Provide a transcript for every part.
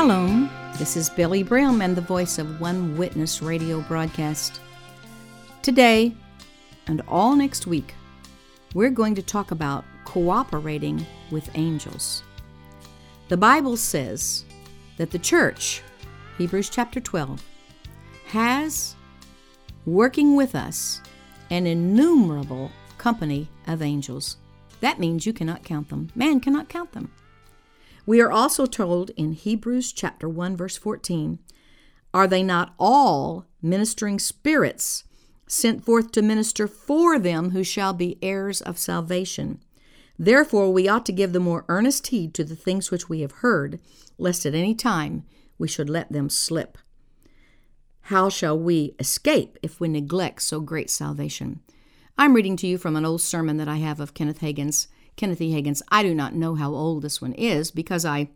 Shalom, this is Billy Brim and the voice of One Witness radio broadcast. Today and all next week, we're going to talk about cooperating with angels. The Bible says that the church, Hebrews chapter 12, has working with us an innumerable company of angels. That means you cannot count them. Man cannot count them. We are also told in Hebrews chapter 1, verse 14, "Are they not all ministering spirits sent forth to minister for them who shall be heirs of salvation? Therefore we ought to give the more earnest heed to the things which we have heard, lest at any time we should let them slip. How shall we escape if we neglect so great salvation?" I'm reading to you from an old sermon that I have of Kenneth E. Hagins. I do not know how old this one is because I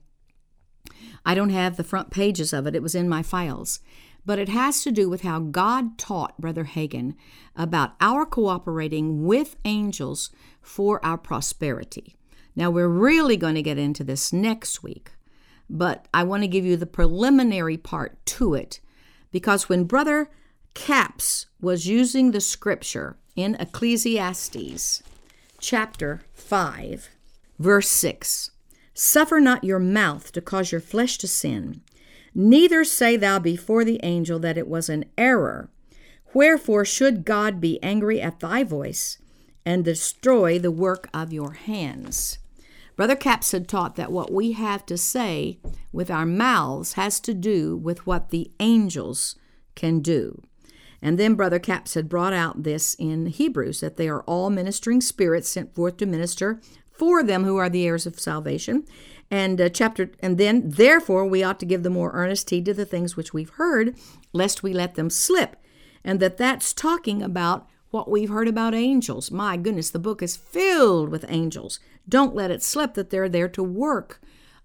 don't have the front pages of it. It was in my files. But it has to do with how God taught Brother Hagin about our cooperating with angels for our prosperity. Now, we're really going to get into this next week, but I want to give you the preliminary part to it, because when Brother Capps was using the scripture in Ecclesiastes chapter 5, verse 6, "Suffer not your mouth to cause your flesh to sin, neither say thou before the angel that it was an error. Wherefore should God be angry at thy voice and destroy the work of your hands?" Brother Capps had taught that what we have to say with our mouths has to do with what the angels can do. And then Brother Capps had brought out this in Hebrews, that they are all ministering spirits sent forth to minister for them who are the heirs of salvation. And then, therefore, we ought to give the more earnest heed to the things which we've heard, lest we let them slip. And that's talking about what we've heard about angels. My goodness, the book is filled with angels. Don't let it slip that they're there to work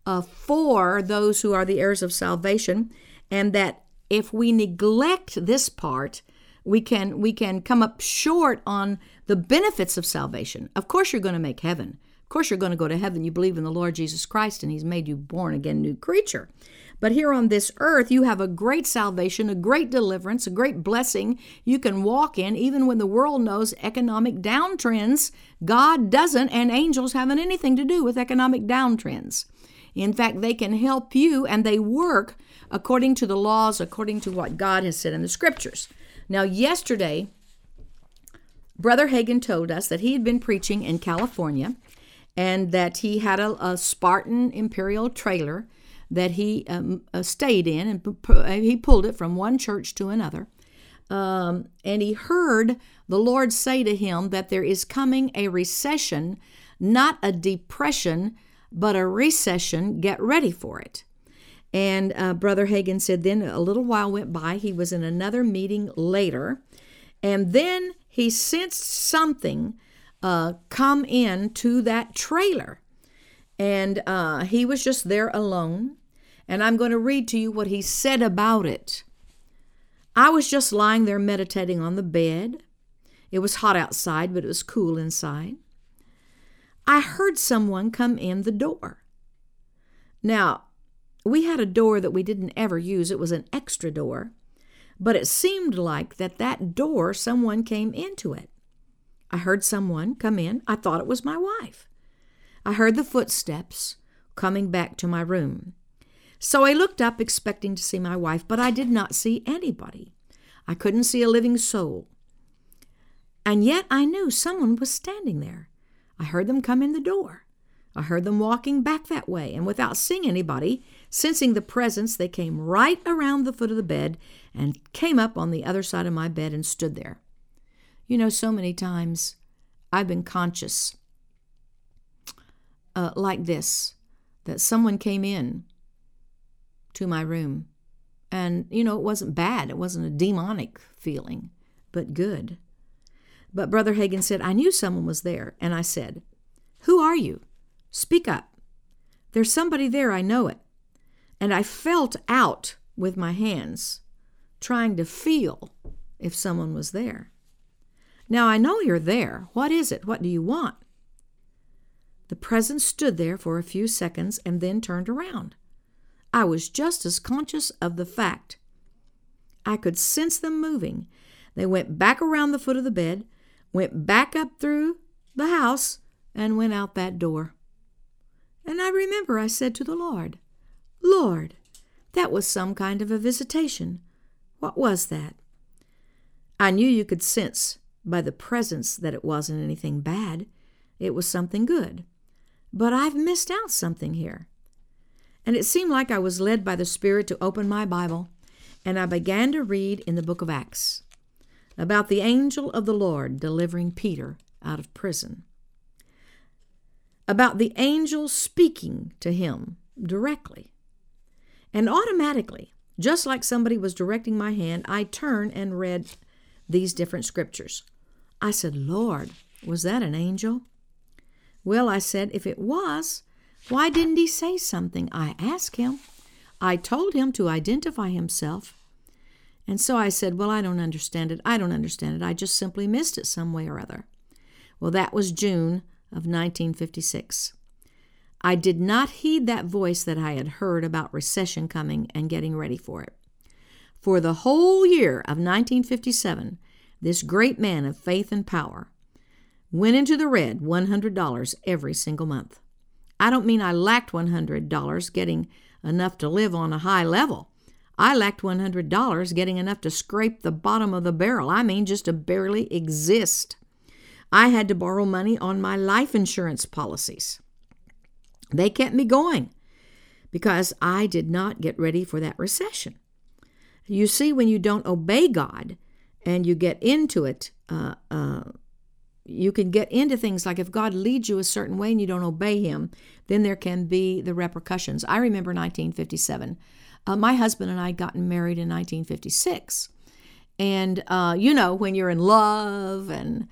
for those who are the heirs of salvation, and that if we neglect this part, we can come up short on the benefits of salvation. Of course you're going to make heaven. Of course you're going to go to heaven. You believe in the Lord Jesus Christ, and He's made you born again new creature. But here on this earth, you have a great salvation, a great deliverance, a great blessing you can walk in, even when the world knows economic downtrends. God doesn't, and angels haven't anything to do with economic downtrends. In fact, they can help you, and they work according to the laws, according to what God has said in the scriptures. Now, yesterday, Brother Hagin told us that he had been preaching in California, and that he had a Spartan Imperial trailer that he stayed in, and he pulled it from one church to another. And he heard the Lord say to him that there is coming a recession, not a depression, but a recession. Get ready for it. And Brother Hagin said then a little while went by. He was in another meeting later, and then he sensed something come in to that trailer. And he was just there alone. And I'm going to read to you what he said about it. "I was just lying there meditating on the bed. It was hot outside, but it was cool inside. I heard someone come in the door. Now, we had a door that we didn't ever use. It was an extra door. But it seemed like that door, someone came into it. I heard someone come in. I thought it was my wife. I heard the footsteps coming back to my room. So I looked up expecting to see my wife, but I did not see anybody. I couldn't see a living soul. And yet I knew someone was standing there. I heard them come in the door. I heard them walking back that way, and without seeing anybody, sensing the presence, they came right around the foot of the bed and came up on the other side of my bed and stood there. You know, so many times I've been conscious like this, that someone came in to my room. And, you know, it wasn't bad. It wasn't a demonic feeling, but good. But Brother Hagin said, I knew someone was there. And I said, who are you? Speak up. There's somebody there, I know it. And I felt out with my hands, trying to feel if someone was there. Now, I know you're there. What is it? What do you want? The presence stood there for a few seconds and then turned around. I was just as conscious of the fact. I could sense them moving. They went back around the foot of the bed, went back up through the house, and went out that door. And I remember I said to the Lord, Lord, that was some kind of a visitation. What was that? I knew you could sense by the presence that it wasn't anything bad. It was something good. But I've missed out something here. And it seemed like I was led by the Spirit to open my Bible, and I began to read in the book of Acts about the angel of the Lord delivering Peter out of prison, about the angel speaking to him directly. And automatically, just like somebody was directing my hand, I turned and read these different scriptures. I said, Lord, was that an angel? Well, I said, if it was, why didn't he say something? I asked him. I told him to identify himself. And so I said, well, I don't understand it. I just simply missed it some way or other. Well, that was June of 1956. I did not heed that voice that I had heard about recession coming and getting ready for it. For the whole year of 1957, this great man of faith and power went into the red $100 every single month. I don't mean I lacked $100 getting enough to live on a high level. I lacked $100 getting enough to scrape the bottom of the barrel. I mean, just to barely exist. I had to borrow money on my life insurance policies. They kept me going because I did not get ready for that recession. You see, when you don't obey God and you get into it, you can get into things like if God leads you a certain way and you don't obey him, then there can be the repercussions. I remember 1957. My husband and I had gotten married in 1956. And, when you're in love and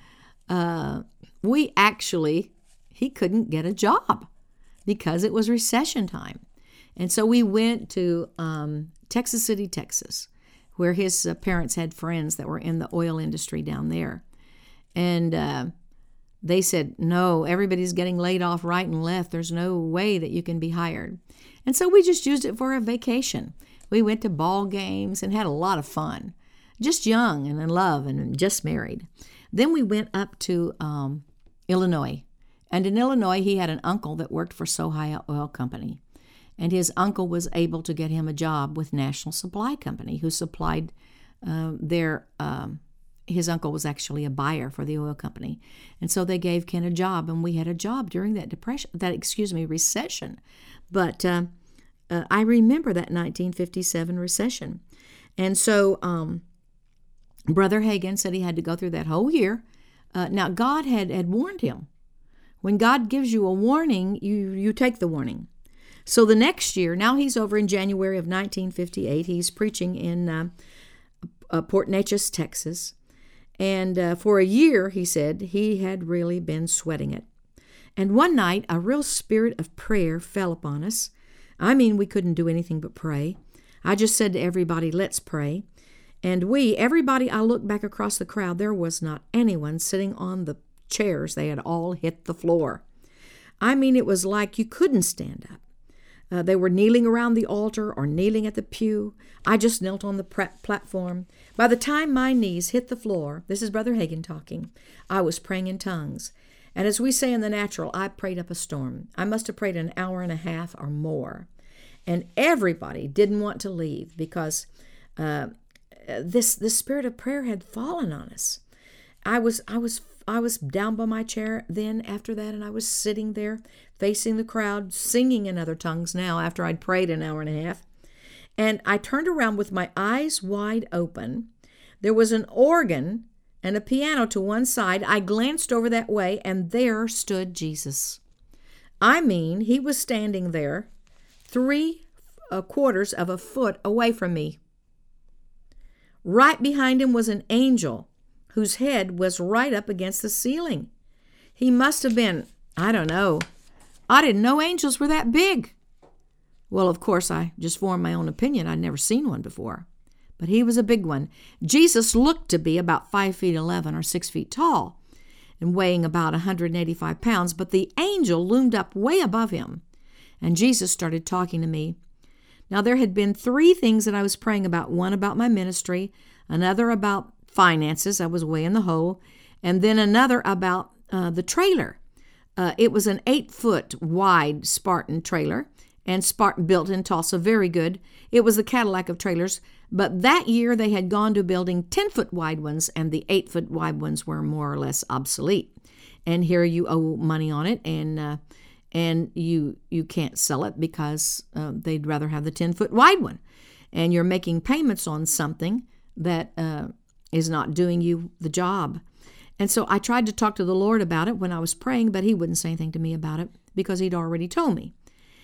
he couldn't get a job because it was recession time. And so we went to Texas City, Texas, where his parents had friends that were in the oil industry down there. And they said, no, everybody's getting laid off right and left. There's no way that you can be hired. And so we just used it for a vacation. We went to ball games and had a lot of fun. Just young and in love and just married. Then we went up to Illinois. And in Illinois, he had an uncle that worked for Sohio Oil Company. And his uncle was able to get him a job with National Supply Company, who supplied his uncle was actually a buyer for the oil company. And so they gave Ken a job, and we had a job during that recession. But I remember that 1957 recession. And so Brother Hagin said he had to go through that whole year. Now, God had warned him. When God gives you a warning, you take the warning. So the next year, now he's over in January of 1958. He's preaching in Port Neches, Texas. And for a year, he said, he had really been sweating it. And one night, a real spirit of prayer fell upon us. I mean, we couldn't do anything but pray. I just said to everybody, let's pray. And everybody, I looked back across the crowd, there was not anyone sitting on the chairs. They had all hit the floor. I mean, it was like you couldn't stand up. They were kneeling around the altar or kneeling at the pew. I just knelt on the platform. By the time my knees hit the floor, this is Brother Hagin talking, I was praying in tongues. And as we say in the natural, I prayed up a storm. I must have prayed an hour and a half or more. And everybody didn't want to leave because this spirit of prayer had fallen on us. I was down by my chair then after that, and I was sitting there facing the crowd, singing in other tongues now after I'd prayed an hour and a half. And I turned around with my eyes wide open. There was an organ and a piano to one side. I glanced over that way, and there stood Jesus. I mean, he was standing there 3/4 of a foot away from me. Right behind him was an angel whose head was right up against the ceiling. He must have been, I don't know. I didn't know angels were that big. Well, of course, I just formed my own opinion. I'd never seen one before. But he was a big one. Jesus looked to be about 5'11" or 6 feet tall and weighing about 185 pounds, but the angel loomed up way above him. And Jesus started talking to me. Now, there had been 3 things that I was praying about. One about my ministry, another about finances. I was way in the hole. And then another about the trailer. It was an 8-foot wide Spartan trailer, and Spartan built in Tulsa, very good. It was the Cadillac of trailers, but that year they had gone to building 10-foot wide ones, and the 8-foot wide ones were more or less obsolete. And here you owe money on it, and you can't sell it because they'd rather have the 10-foot wide one. And you're making payments on something that is not doing you the job. And so I tried to talk to the Lord about it when I was praying, but he wouldn't say anything to me about it because he'd already told me.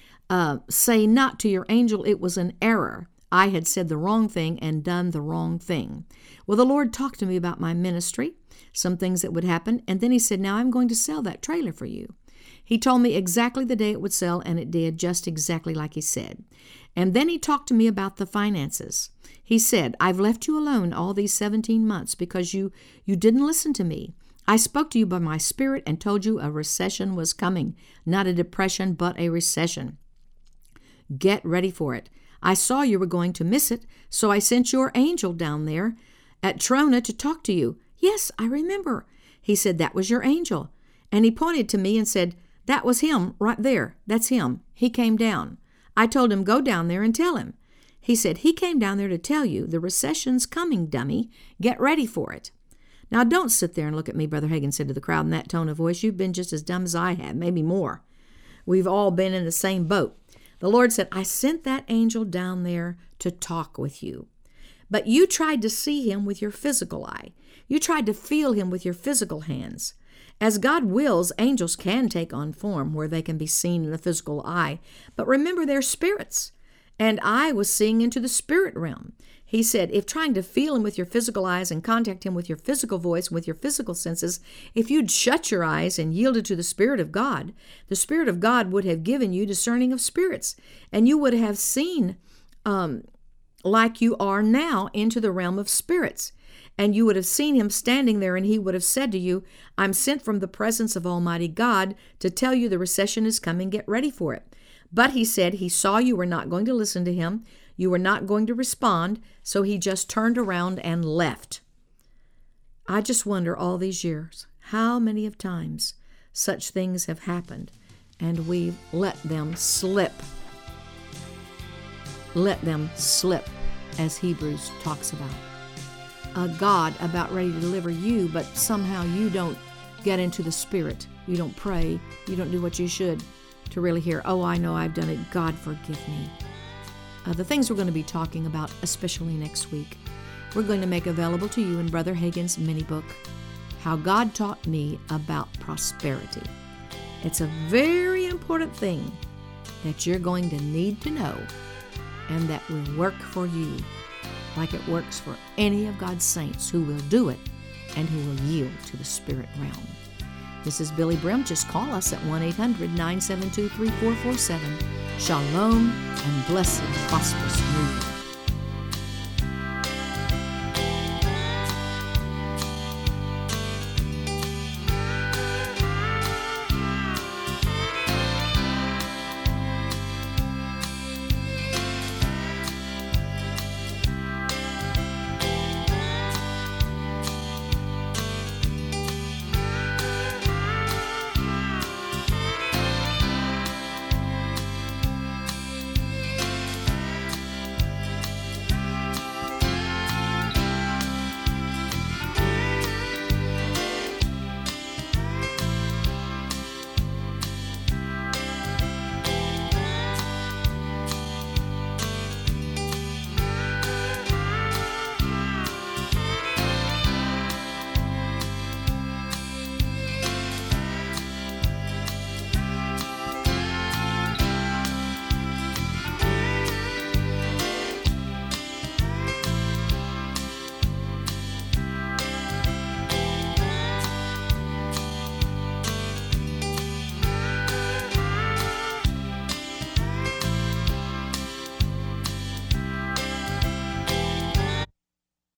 Say not to your angel it was an error. I had said the wrong thing and done the wrong thing. Well, the Lord talked to me about my ministry, some things that would happen, and then he said, now I'm going to sell that trailer for you. He told me exactly the day it would sell, and it did just exactly like he said. And then he talked to me about the finances. He said, I've left you alone all these 17 months because you didn't listen to me. I spoke to you by my spirit and told you a recession was coming, not a depression, but a recession. Get ready for it. I saw you were going to miss it, so I sent your angel down there at Trona to talk to you. Yes, I remember. He said, that was your angel. And he pointed to me and said, that was him right there. That's him. He came down. I told him, go down there and tell him. He said, he came down there to tell you the recession's coming, dummy. Get ready for it. Now, don't sit there and look at me, Brother Hagin said to the crowd in that tone of voice. You've been just as dumb as I have, maybe more. We've all been in the same boat. The Lord said, I sent that angel down there to talk with you. But you tried to see him with your physical eye. You tried to feel him with your physical hands. As God wills, angels can take on form where they can be seen in the physical eye. But remember, they're spirits. And I was seeing into the spirit realm. He said, if trying to feel him with your physical eyes and contact him with your physical voice, with your physical senses, if you'd shut your eyes and yielded to the Spirit of God, the Spirit of God would have given you discerning of spirits. And you would have seen, like you are now, into the realm of spirits. And you would have seen him standing there, and he would have said to you, I'm sent from the presence of Almighty God to tell you the recession is coming. Get ready for it. But he said he saw you were not going to listen to him. You were not going to respond, so he just turned around and left. I just wonder all these years, how many of times such things have happened, and we've let them slip. Let them slip, as Hebrews talks about. A God about ready to deliver you, but somehow you don't get into the Spirit. You don't pray. You don't do what you should to really hear, oh, I know I've done it. God, forgive me. The things we're going to be talking about, especially next week, we're going to make available to you in Brother Hagin's mini book, How God Taught Me About Prosperity. It's a very important thing that you're going to need to know, and that will work for you like it works for any of God's saints who will do it and who will yield to the spirit realm. This is Billy Brim. Just call us at 1-800-972-3447. Shalom and blessed, prosperous new year.